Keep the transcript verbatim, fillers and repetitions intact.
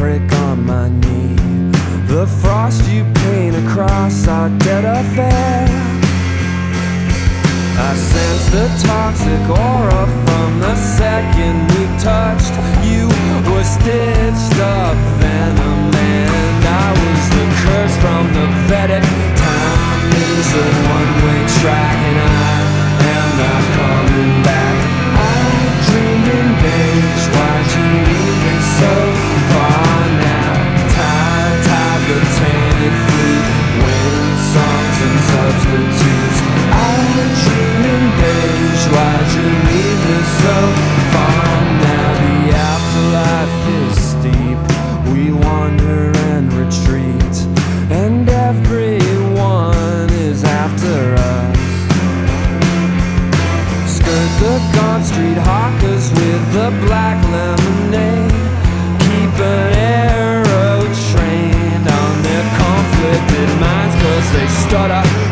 prick on my knee, the frost you paint across our dead affair. I sense the toxic aura from the second we touched. You were stitched up venom, and I was the curse from the Vedic. Time is a one-way track, and I am not coming back. I dream in beige, why'd you leave me so far now? Tired, tired, the tainted fleet, wind songs and substitutes. I dream in beige, why'd you leave me so far now? The afterlife is steep, we wander and retreat, and everyone is after us. Skirt the Gaunt Street hawkers with the black lemonade, keep an arrow trained on their conflicted minds, cause they stutter